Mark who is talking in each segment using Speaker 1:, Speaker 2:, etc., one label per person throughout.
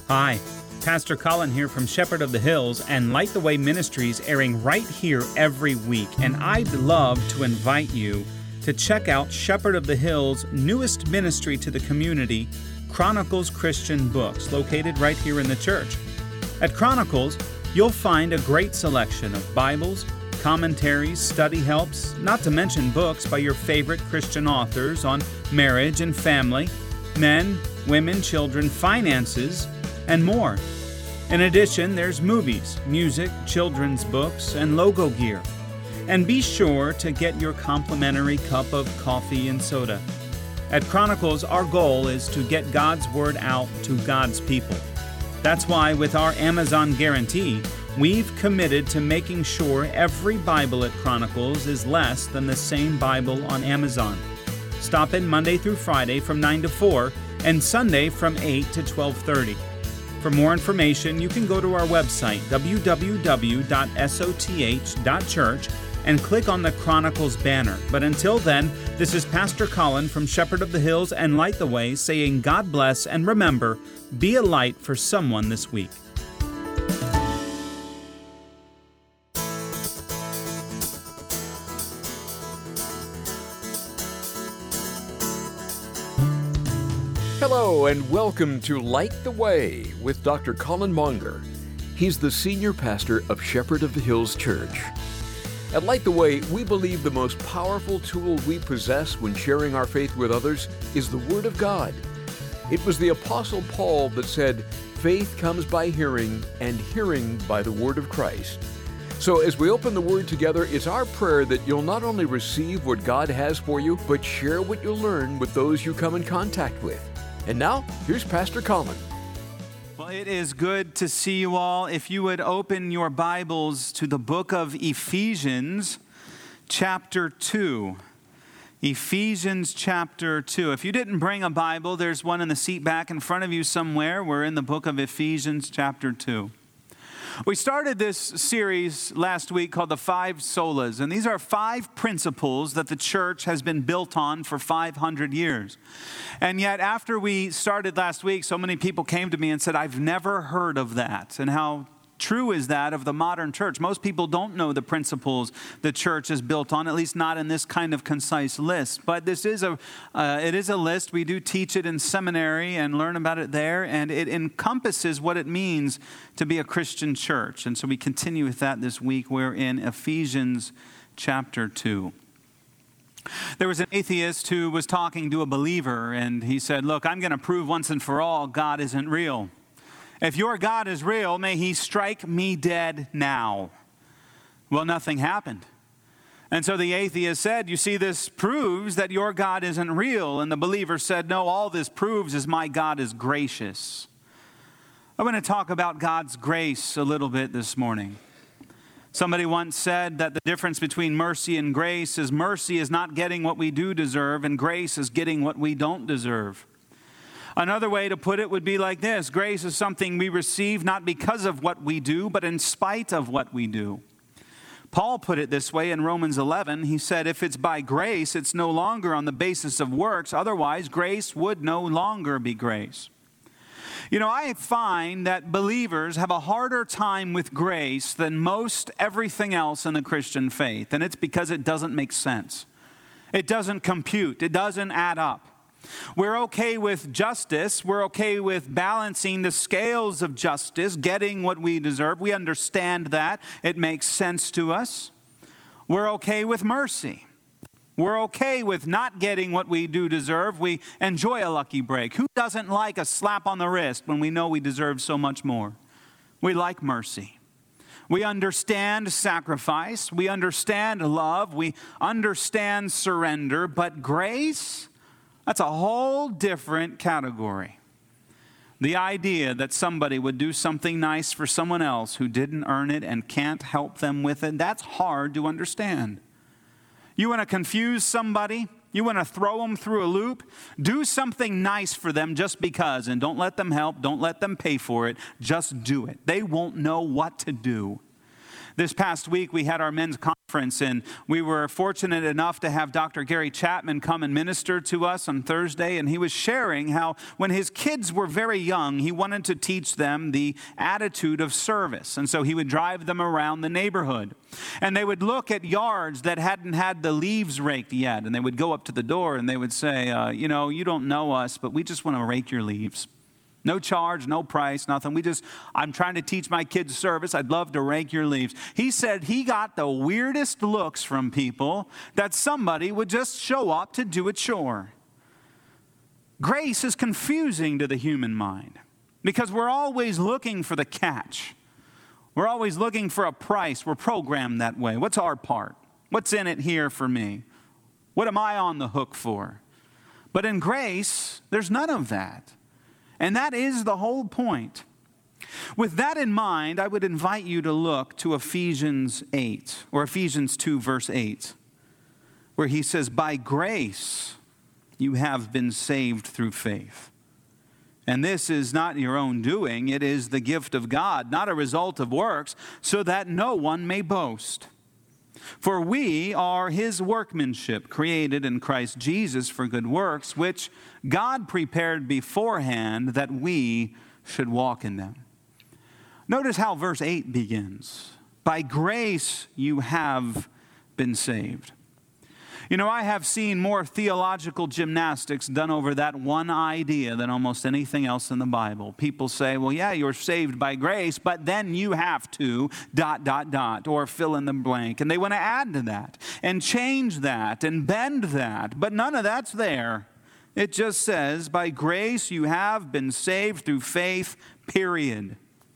Speaker 1: Hi, Pastor Colin here from Shepherd of the Hills and Light the Way Ministries, airing right here every week. And I'd love to invite you to check out Shepherd of the Hills' newest ministry to the community, Chronicles Christian Books, located right here in the church. At Chronicles, you'll find a great selection of Bibles, commentaries, study helps, not to mention books by your favorite Christian authors on marriage and family, men, women, children, finances, and more. In addition, there's movies, music, children's books, and logo gear. And be sure to get your complimentary cup of coffee and soda. At Chronicles, our goal is to get God's Word out to God's people. That's why with our Amazon guarantee, we've committed to making sure every Bible at Chronicles is less than the same Bible on Amazon. Stop in Monday through Friday from 9 to 4 and Sunday from 8 to 12:30. For more information, you can go to our website, www.soth.church, and click on the Chronicles banner. But until then, this is Pastor Colin from Shepherd of the Hills and Light the Way saying God bless, and remember, be a light for someone this week.
Speaker 2: Hello and welcome to Light the Way with Dr. Colin Monger. He's the senior pastor of Shepherd of the Hills Church. At Light the Way, we believe the most powerful tool we possess when sharing our faith with others is the Word of God. It was the Apostle Paul that said, "Faith comes by hearing, and hearing by the Word of Christ." So as we open the Word together, it's our prayer that you'll not only receive what God has for you, but share what you learn with those you come in contact with. And now, here's Pastor Colin.
Speaker 1: Well, it is good to see you all. If you would open your Bibles to the book of Ephesians, chapter 2. Ephesians chapter 2. If you didn't bring a Bible, there's one in the seat back in front of you somewhere. We're in the book of Ephesians chapter 2. We started this series last week called the Five Solas, and these are 5 principles that the church has been built on for 500 years. And yet after we started last week, so many people came to me and said, "I've never heard of that." And how true is that of the modern church? Most people don't know the principles the church is built on, at least not in this kind of concise list. But this is it is a list. We do teach it in seminary and learn about it there, and it encompasses what it means to be a Christian church. And so we continue with that this week. We're in Ephesians chapter 2. There was an atheist who was talking to a believer, and he said, "Look, I'm going to prove once and for all God isn't real. If your God is real, may he strike me dead now." Well, nothing happened. And so the atheist said, "You see, this proves that your God isn't real." And the believer said, "No, all this proves is my God is gracious." I'm going to talk about God's grace a little bit this morning. Somebody once said that the difference between mercy and grace is mercy is not getting what we do deserve, and grace is getting what we don't deserve. Another way to put it would be like this: grace is something we receive not because of what we do, but in spite of what we do. Paul put it this way in Romans 11. He said, "If it's by grace, it's no longer on the basis of works. Otherwise, grace would no longer be grace." You know, I find that believers have a harder time with grace than most everything else in the Christian faith. And it's because it doesn't make sense. It doesn't compute. It doesn't add up. We're okay with justice. We're okay with balancing the scales of justice, getting what we deserve. We understand that. It makes sense to us. We're okay with mercy. We're okay with not getting what we do deserve. We enjoy a lucky break. Who doesn't like a slap on the wrist when we know we deserve so much more? We like mercy. We understand sacrifice. We understand love. We understand surrender. But grace? That's a whole different category. The idea that somebody would do something nice for someone else who didn't earn it and can't help them with it, that's hard to understand. You want to confuse somebody? You want to throw them through a loop? Do something nice for them just because, and don't let them help, don't let them pay for it, just do it. They won't know what to do. This past week, we had our men's conference, and we were fortunate enough to have Dr. Gary Chapman come and minister to us on Thursday, and he was sharing how when his kids were very young, he wanted to teach them the attitude of service. And so he would drive them around the neighborhood, and they would look at yards that hadn't had the leaves raked yet, and they would go up to the door, and they would say, you don't know us, but we just want to rake your leaves. No charge, no price, nothing. I'm trying to teach my kids service. I'd love to rake your leaves. He said he got the weirdest looks from people that somebody would just show up to do a chore. Grace is confusing to the human mind because we're always looking for the catch. We're always looking for a price. We're programmed that way. What's our part? What's in it here for me? What am I on the hook for? But in grace, there's none of that. And that is the whole point. With that in mind, I would invite you to look to Ephesians 8, or Ephesians 2, verse 8, where he says, "By grace you have been saved through faith. And this is not your own doing, it is the gift of God, not a result of works, so that no one may boast. For we are his workmanship, created in Christ Jesus for good works, which God prepared beforehand that we should walk in them." Notice how verse 8 begins. By grace you have been saved. I have seen more theological gymnastics done over that one idea than almost anything else in the Bible. People say, well, yeah, you're saved by grace, but then you have to ... or fill in the blank. And they want to add to that and change that and bend that, but none of that's there. It just says, by grace you have been saved through faith, period.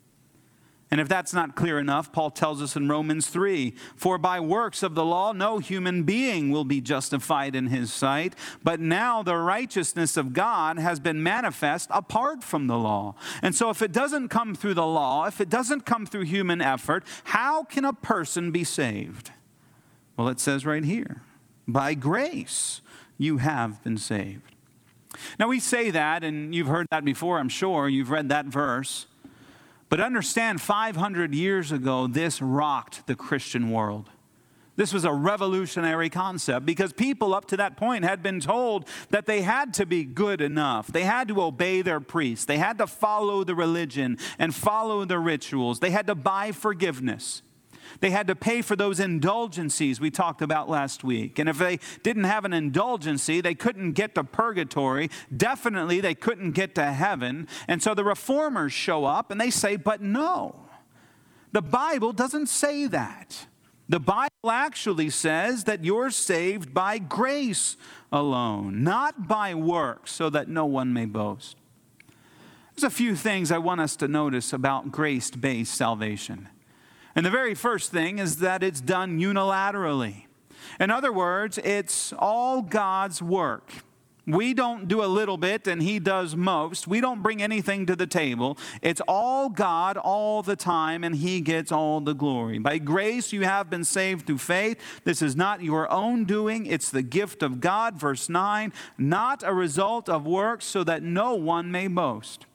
Speaker 1: And if that's not clear enough, Paul tells us in Romans 3, "For by works of the law no human being will be justified in his sight, but now the righteousness of God has been manifest apart from the law." And so if it doesn't come through the law, if it doesn't come through human effort, how can a person be saved? Well, it says right here, by grace you have been saved. Now we say that, and you've heard that before, I'm sure. You've read that verse. But understand, 500 years ago, this rocked the Christian world. This was a revolutionary concept because people up to that point had been told that they had to be good enough. They had to obey their priests. They had to follow the religion and follow the rituals. They had to buy forgiveness. They had to pay for those indulgencies we talked about last week. And if they didn't have an indulgency, they couldn't get to purgatory. Definitely, they couldn't get to heaven. And so the reformers show up and they say, but no, the Bible doesn't say that. The Bible actually says that you're saved by grace alone, not by works, so that no one may boast. There's a few things I want us to notice about grace-based salvation. And the very first thing is that it's done unilaterally. In other words, it's all God's work. We don't do a little bit and he does most. We don't bring anything to the table. It's all God all the time and he gets all the glory. By grace you have been saved through faith. This is not your own doing. It's the gift of God. Verse 9, not a result of works, so that no one may boast.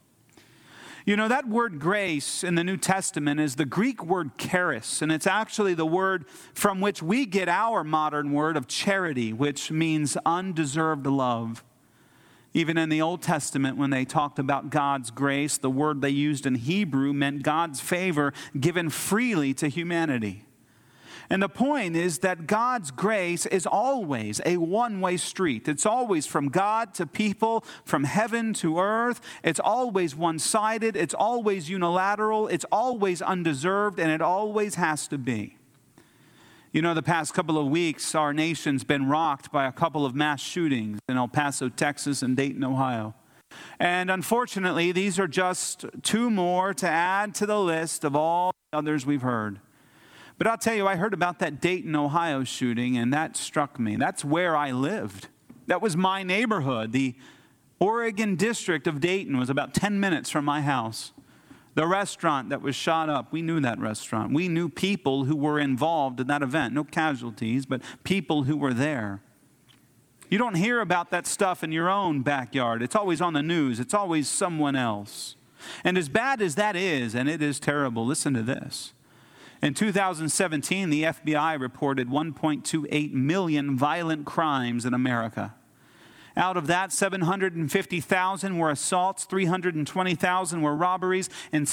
Speaker 1: That word grace in the New Testament is the Greek word charis, and it's actually the word from which we get our modern word of charity, which means undeserved love. Even in the Old Testament, when they talked about God's grace, the word they used in Hebrew meant God's favor given freely to humanity. And the point is that God's grace is always a one-way street. It's always from God to people, from heaven to earth. It's always one-sided. It's always unilateral. It's always undeserved, and it always has to be. The past couple of weeks, our nation's been rocked by a couple of mass shootings in El Paso, Texas, and Dayton, Ohio. And unfortunately, these are just two more to add to the list of all the others we've heard. But I'll tell you, I heard about that Dayton, Ohio shooting, and that struck me. That's where I lived. That was my neighborhood. The Oregon district of Dayton was about 10 minutes from my house. The restaurant that was shot up, we knew that restaurant. We knew people who were involved in that event. No casualties, but people who were there. You don't hear about that stuff in your own backyard. It's always on the news. It's always someone else. And as bad as that is, and it is terrible, listen to this. In 2017, the FBI reported 1.28 million violent crimes in America. Out of that, 750,000 were assaults, 320,000 were robberies, and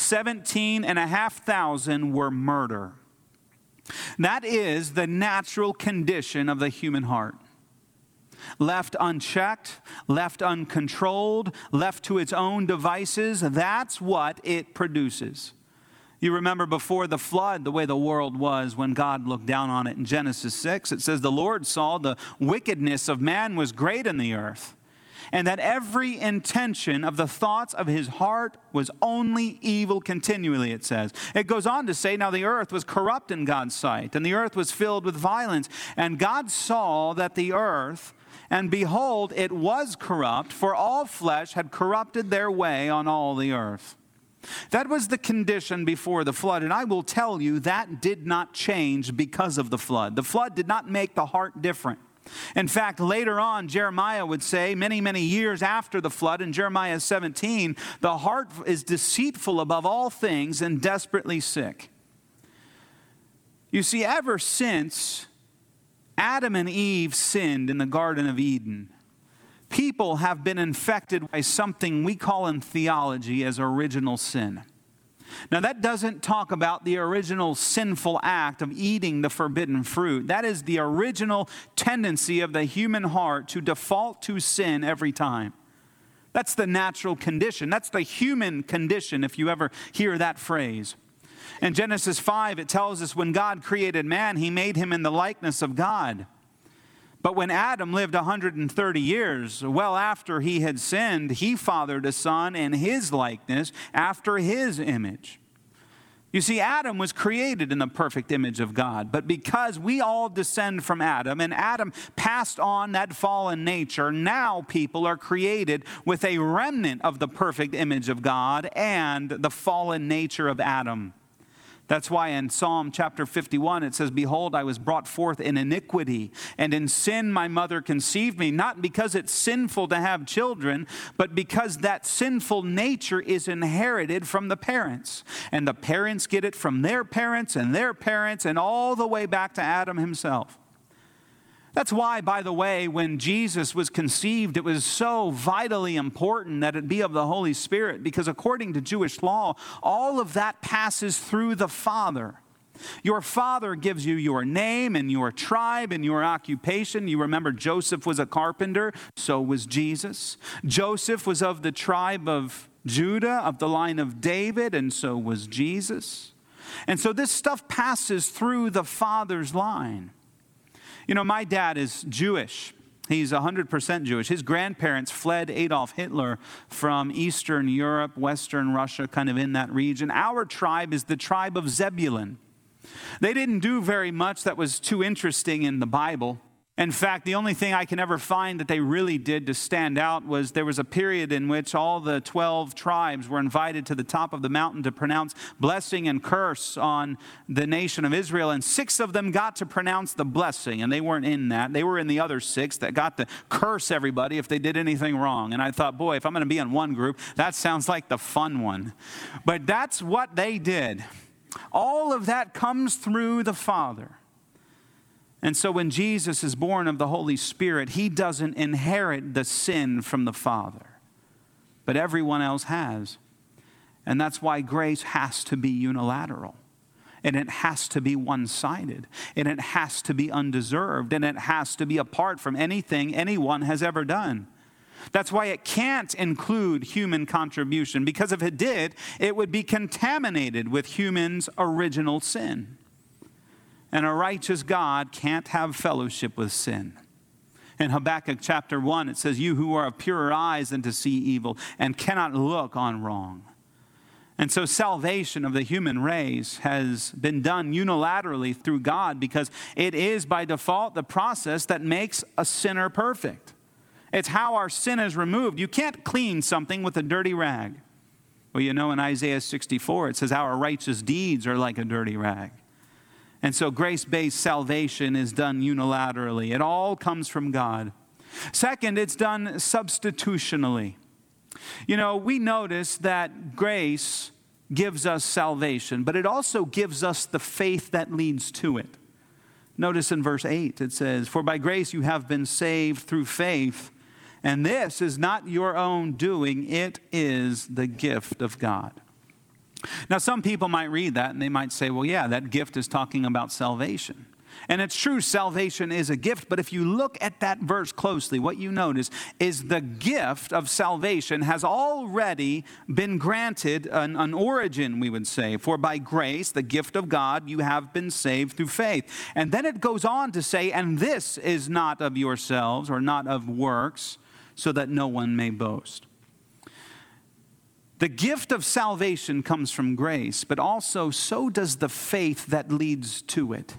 Speaker 1: 17,500 were murder. That is the natural condition of the human heart. Left unchecked, left uncontrolled, left to its own devices, that's what it produces. You remember before the flood, the way the world was when God looked down on it in Genesis 6. It says, the Lord saw the wickedness of man was great in the earth, and that every intention of the thoughts of his heart was only evil continually, it says. It goes on to say, now the earth was corrupt in God's sight, and the earth was filled with violence. And God saw that the earth, and behold, it was corrupt, for all flesh had corrupted their way on all the earth. That was the condition before the flood, and I will tell you that did not change because of the flood. The flood did not make the heart different. In fact, later on, Jeremiah would say, many, many years after the flood, in Jeremiah 17, the heart is deceitful above all things and desperately sick. You see, ever since Adam and Eve sinned in the Garden of Eden, people have been infected by something we call in theology as original sin. Now, that doesn't talk about the original sinful act of eating the forbidden fruit. That is the original tendency of the human heart to default to sin every time. That's the natural condition. That's the human condition, if you ever hear that phrase. In Genesis 5, it tells us when God created man, he made him in the likeness of God. But when Adam lived 130 years, well after he had sinned, he fathered a son in his likeness after his image. You see, Adam was created in the perfect image of God. But because we all descend from Adam, and Adam passed on that fallen nature, now people are created with a remnant of the perfect image of God and the fallen nature of Adam. That's why in Psalm chapter 51, it says, behold, I was brought forth in iniquity, and in sin my mother conceived me. Not because it's sinful to have children, but because that sinful nature is inherited from the parents. And the parents get it from their parents, and all the way back to Adam himself. That's why, by the way, when Jesus was conceived, it was so vitally important that it be of the Holy Spirit, because according to Jewish law, all of that passes through the Father. Your father gives you your name and your tribe and your occupation. You remember Joseph was a carpenter, so was Jesus. Joseph was of the tribe of Judah, of the line of David, and so was Jesus. And so this stuff passes through the Father's line. You know, my dad is Jewish. He's 100% Jewish. His grandparents fled Adolf Hitler from Eastern Europe, Western Russia, kind of in that region. Our tribe is the tribe of Zebulun. They didn't do very much that was too interesting in the Bible. In fact, the only thing I can ever find that they really did to stand out was there was a period in which all the 12 tribes were invited to the top of the mountain to pronounce blessing and curse on the nation of Israel, and 6 of them got to pronounce the blessing, and they weren't in that. They were in the other 6 that got to curse everybody if they did anything wrong. And I thought, boy, if I'm going to be in one group, that sounds like the fun one. But that's what they did. All of that comes through the Father. And so when Jesus is born of the Holy Spirit, he doesn't inherit the sin from the Father, but everyone else has. And that's why grace has to be unilateral, and it has to be one-sided, and it has to be undeserved, and it has to be apart from anything anyone has ever done. That's why it can't include human contribution, because if it did, it would be contaminated with humans' original sin. And a righteous God can't have fellowship with sin. In Habakkuk chapter 1, it says, you who are of purer eyes than to see evil and cannot look on wrong. And so salvation of the human race has been done unilaterally through God, because it is by default the process that makes a sinner perfect. It's how our sin is removed. You can't clean something with a dirty rag. Well, you know, in Isaiah 64, it says our righteous deeds are like a dirty rag. And so grace-based salvation is done unilaterally. It all comes from God. Second, it's done substitutionally. You know, we notice that grace gives us salvation, but it also gives us the faith that leads to it. Notice in verse 8 it says, "For by grace you have been saved through faith, and this is not your own doing, it is the gift of God." Now some people might read that and they might say, well, yeah, that gift is talking about salvation. And it's true, salvation is a gift, but if you look at that verse closely, what you notice is the gift of salvation has already been granted an origin, we would say. For by grace, the gift of God, you have been saved through faith. And then it goes on to say, and this is not of yourselves or not of works, so that no one may boast. The gift of salvation comes from grace, but also so does the faith that leads to it.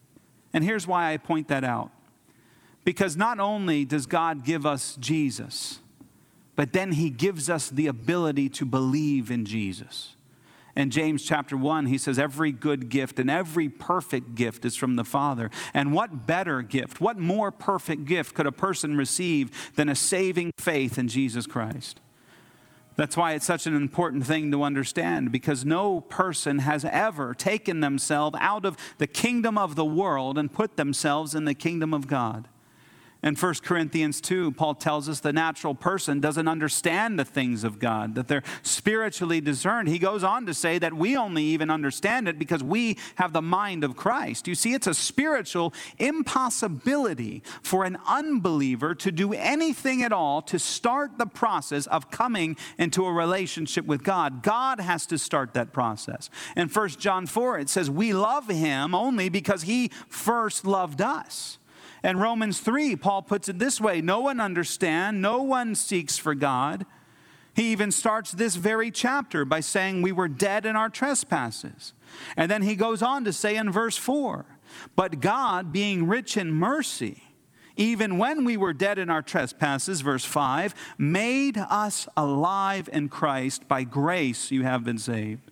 Speaker 1: And here's why I point that out. Because not only does God give us Jesus, but then he gives us the ability to believe in Jesus. In James chapter 1, he says, every good gift and every perfect gift is from the Father. And what better gift, what more perfect gift could a person receive than a saving faith in Jesus Christ? That's why it's such an important thing to understand, because no person has ever taken themselves out of the kingdom of the world and put themselves in the kingdom of God. In 1 Corinthians 2, Paul tells us the natural person doesn't understand the things of God, that they're spiritually discerned. He goes on to say that we only even understand it because we have the mind of Christ. You see, it's a spiritual impossibility for an unbeliever to do anything at all to start the process of coming into a relationship with God. God has to start that process. In 1 John 4, it says, we love him only because he first loved us. In Romans 3, Paul puts it this way, no one understands, no one seeks for God. He even starts this very chapter by saying we were dead in our trespasses. And then he goes on to say in verse 4, but God, being rich in mercy, even when we were dead in our trespasses, verse 5, made us alive in Christ. By grace you have been saved.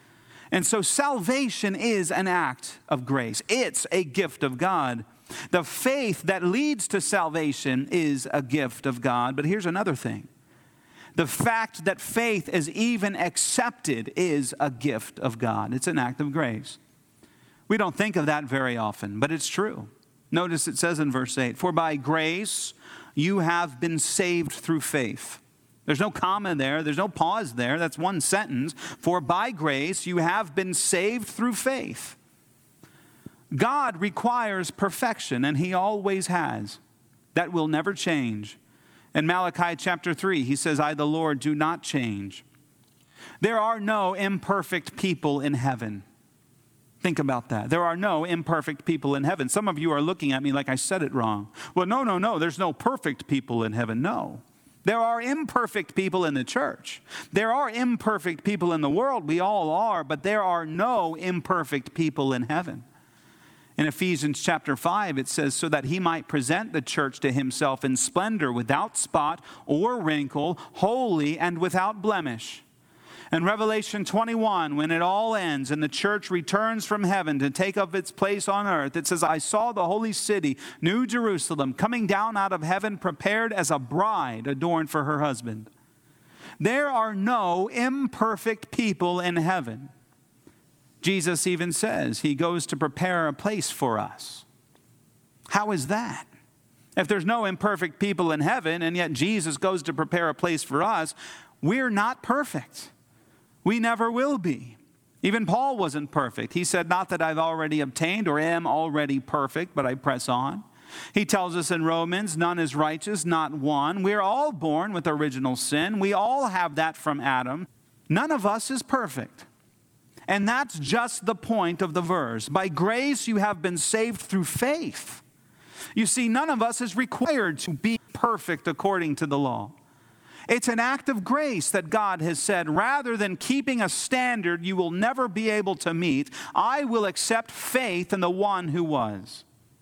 Speaker 1: And so salvation is an act of grace. It's a gift of God. The faith that leads to salvation is a gift of God. But here's another thing. The fact that faith is even accepted is a gift of God. It's an act of grace. We don't think of that very often, but it's true. Notice it says in verse 8, for by grace you have been saved through faith. There's no comma there. There's no pause there. That's one sentence. For by grace you have been saved through faith. God requires perfection, and he always has. That will never change. In Malachi chapter 3, he says, I, the Lord, do not change. There are no imperfect people in heaven. Think about that. There are no imperfect people in heaven. Some of you are looking at me like I said it wrong. Well, no. There's no perfect people in heaven. No. There are imperfect people in the church. There are imperfect people in the world. We all are, but there are no imperfect people in heaven. In Ephesians chapter 5, it says, so that he might present the church to himself in splendor, without spot or wrinkle, holy and without blemish. In Revelation 21, when it all ends and the church returns from heaven to take up its place on earth, it says, I saw the holy city, New Jerusalem, coming down out of heaven, prepared as a bride adorned for her husband. There are no imperfect people in heaven. Jesus even says he goes to prepare a place for us. How is that? If there's no imperfect people in heaven, and yet Jesus goes to prepare a place for us, we're not perfect. We never will be. Even Paul wasn't perfect. He said, not that I've already obtained or am already perfect, but I press on. He tells us in Romans, none is righteous, not one. We're all born with original sin. We all have that from Adam. None of us is perfect. And that's just the point of the verse. By grace you have been saved through faith. You see, none of us is required to be perfect according to the law. It's an act of grace that God has said, rather than keeping a standard you will never be able to meet, I will accept faith in the one who was.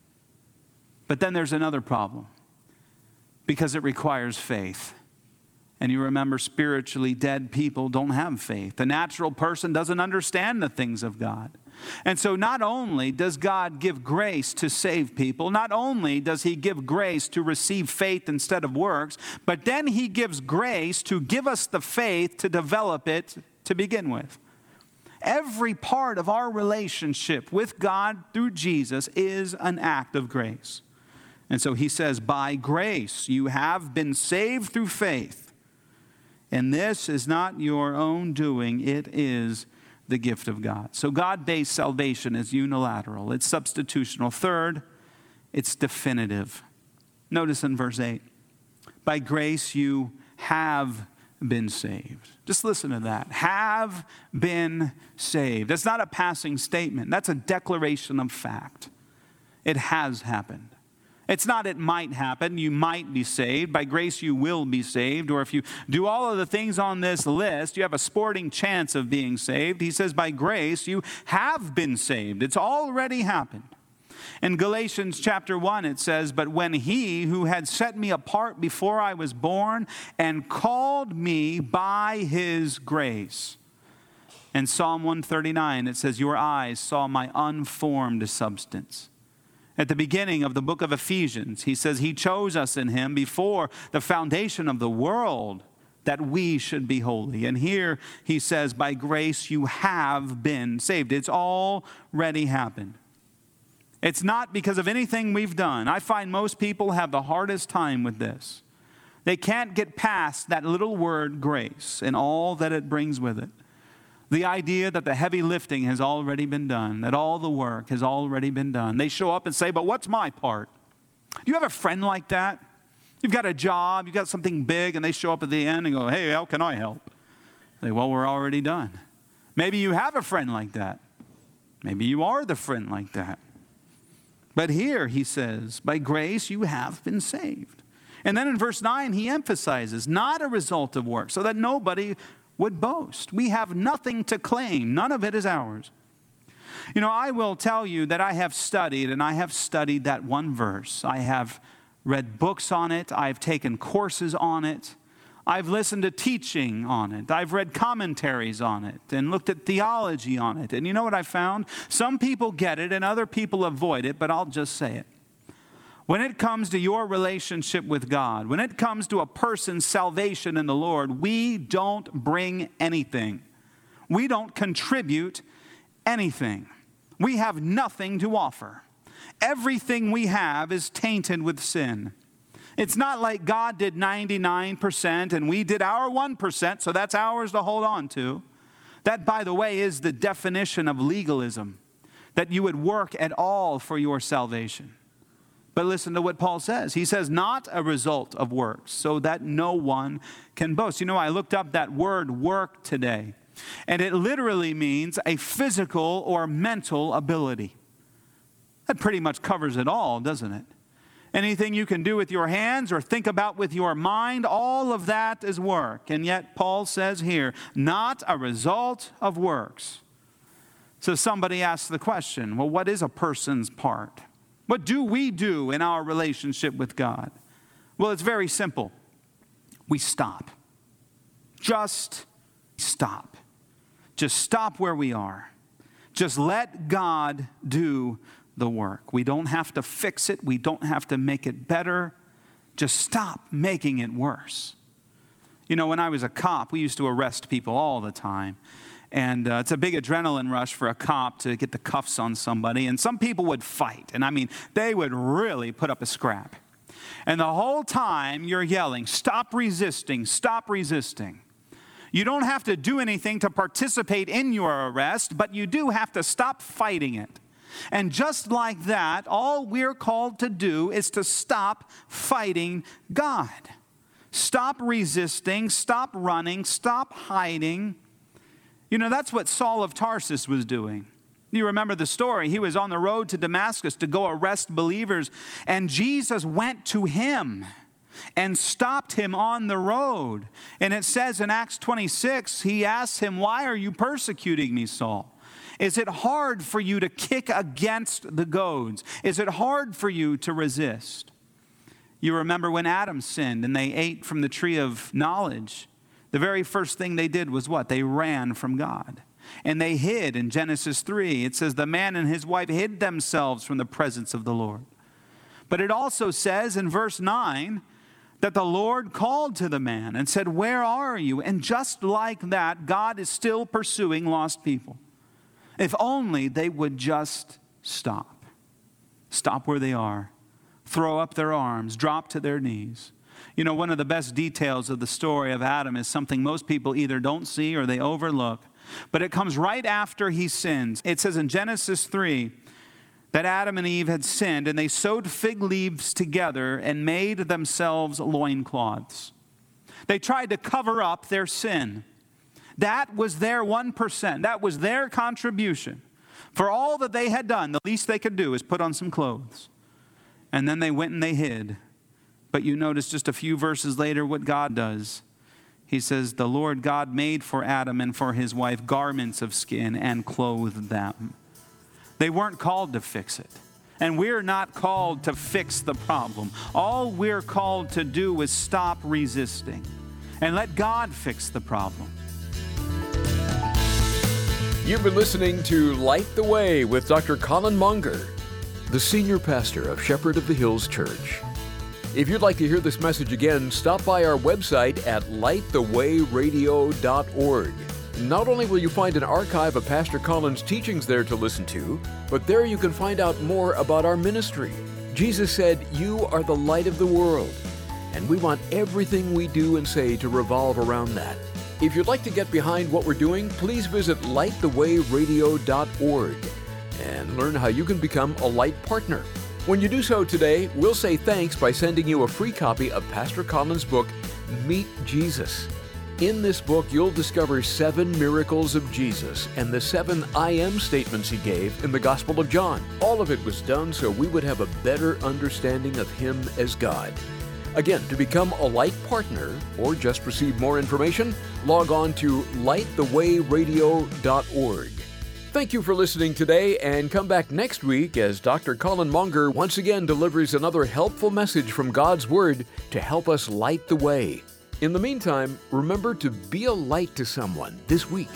Speaker 1: But then there's another problem, because it requires faith. And you remember, spiritually dead people don't have faith. The natural person doesn't understand the things of God. And so not only does God give grace to save people, not only does he give grace to receive faith instead of works, but then he gives grace to give us the faith to develop it to begin with. Every part of our relationship with God through Jesus is an act of grace. And so he says, by grace you have been saved through faith. And this is not your own doing, it is the gift of God. So God-based salvation is unilateral. It's substitutional. Third, it's definitive. Notice in verse 8, by grace you have been saved. Just listen to that. Have been saved. That's not a passing statement. That's a declaration of fact. It has happened. It's not it might happen. You might be saved. By grace you will be saved. Or if you do all of the things on this list, you have a sporting chance of being saved. He says by grace you have been saved. It's already happened. In Galatians chapter 1 it says, but when he who had set me apart before I was born and called me by his grace. In Psalm 139 it says, your eyes saw my unformed substance. At the beginning of the book of Ephesians, he says he chose us in him before the foundation of the world that we should be holy. And here he says, by grace you have been saved. It's already happened. It's not because of anything we've done. I find most people have the hardest time with this. They can't get past that little word grace and all that it brings with it. The idea that the heavy lifting has already been done, that all the work has already been done. They show up and say, but what's my part? Do you have a friend like that? You've got a job, you've got something big, and they show up at the end and go, hey, how can I help? They say, well, we're already done. Maybe you have a friend like that. Maybe you are the friend like that. But here he says, by grace you have been saved. And then in verse 9 he emphasizes, not a result of work, so that nobody would boast. We have nothing to claim. None of it is ours. You know, I will tell you that I have studied that one verse. I have read books on it. I've taken courses on it. I've listened to teaching on it. I've read commentaries on it and looked at theology on it. And you know what I found? Some people get it and other people avoid it, but I'll just say it. When it comes to your relationship with God, when it comes to a person's salvation in the Lord, we don't bring anything. We don't contribute anything. We have nothing to offer. Everything we have is tainted with sin. It's not like God did 99% and we did our 1%, so that's ours to hold on to. That, by the way, is the definition of legalism, that you would work at all for your salvation. But listen to what Paul says. He says, not a result of works, so that no one can boast. You know, I looked up that word work today, and it literally means a physical or mental ability. That pretty much covers it all, doesn't it? Anything you can do with your hands or think about with your mind, all of that is work. And yet Paul says here, not a result of works. So somebody asks the question, well, what is a person's part? What do we do in our relationship with God? Well, it's very simple. We stop. Just stop. Just stop where we are. Just let God do the work. We don't have to fix it. We don't have to make it better. Just stop making it worse. You know, when I was a cop, we used to arrest people all the time. And it's a big adrenaline rush for a cop to get the cuffs on somebody. And some people would fight. And I mean, they would really put up a scrap. And the whole time you're yelling, stop resisting, stop resisting. You don't have to do anything to participate in your arrest, but you do have to stop fighting it. And just like that, all we're called to do is to stop fighting God. Stop resisting, stop running, stop hiding. You know, that's what Saul of Tarsus was doing. You remember the story. He was on the road to Damascus to go arrest believers, and Jesus went to him and stopped him on the road. And it says in Acts 26, he asked him, why are you persecuting me, Saul? Is it hard for you to kick against the goads? Is it hard for you to resist? You remember when Adam sinned and they ate from the tree of knowledge. The very first thing they did was what? They ran from God. And they hid in Genesis 3. It says the man and his wife hid themselves from the presence of the Lord. But it also says in verse 9 that the Lord called to the man and said, where are you? And just like that, God is still pursuing lost people. If only they would just stop. Stop where they are. Throw up their arms. Drop to their knees. You know, one of the best details of the story of Adam is something most people either don't see or they overlook. But it comes right after he sins. It says in Genesis 3 that Adam and Eve had sinned, and they sewed fig leaves together and made themselves loincloths. They tried to cover up their sin. That was their 1%. That was their contribution. For all that they had done, the least they could do is put on some clothes. And then they went and they hid. But you notice just a few verses later what God does. He says, the Lord God made for Adam and for his wife garments of skin and clothed them. They weren't called to fix it. And we're not called to fix the problem. All we're called to do is stop resisting and let God fix the problem.
Speaker 2: You've been listening to Light the Way with Dr. Colin Munger, the senior pastor of Shepherd of the Hills Church. If you'd like to hear this message again, stop by our website at lightthewayradio.org. Not only will you find an archive of Pastor Colin's teachings there to listen to, but there you can find out more about our ministry. Jesus said, "You are the light of the world," and we want everything we do and say to revolve around that. If you'd like to get behind what we're doing, please visit lightthewayradio.org and learn how you can become a Light partner. When you do so today, we'll say thanks by sending you a free copy of Pastor Colin's book, Meet Jesus. In this book, you'll discover 7 miracles of Jesus and the 7 I am statements he gave in the Gospel of John. All of it was done so we would have a better understanding of him as God. Again, to become a Light partner or just receive more information, log on to lightthewayradio.org. Thank you for listening today, and come back next week as Dr. Colin Munger once again delivers another helpful message from God's Word to help us light the way. In the meantime, remember to be a light to someone this week.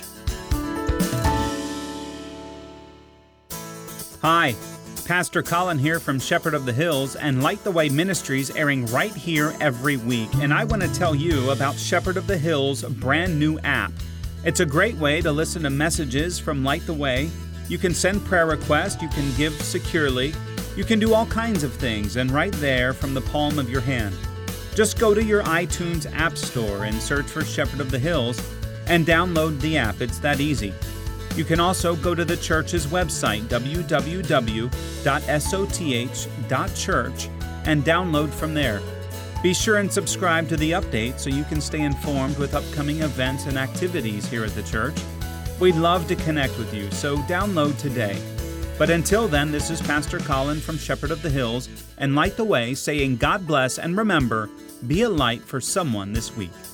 Speaker 1: Hi, Pastor Colin here from Shepherd of the Hills and Light the Way Ministries, airing right here every week. And I want to tell you about Shepherd of the Hills' brand new app. It's a great way to listen to messages from Light the Way. You can send prayer requests, you can give securely, you can do all kinds of things, and right there from the palm of your hand. Just go to your iTunes App Store and search for Shepherd of the Hills and download the app. It's that easy. You can also go to the church's website, www.soth.church, and download from there. Be sure and subscribe to the update so you can stay informed with upcoming events and activities here at the church. We'd love to connect with you, so download today. But until then, this is Pastor Colin from Shepherd of the Hills and Light the Way saying God bless, and remember, be a light for someone this week.